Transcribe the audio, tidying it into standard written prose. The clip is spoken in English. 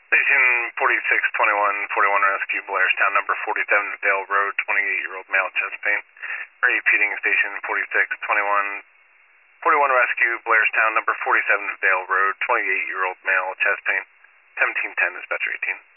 Station 4621, 41 Rescue, Blairstown, number 47 Vale Road, 28-year-old male, chest pain. Repeating station 4621, 41 Rescue, Blairstown, number 47 Vale Road, 28-year-old male, chest pain. 1710, dispatcher 18.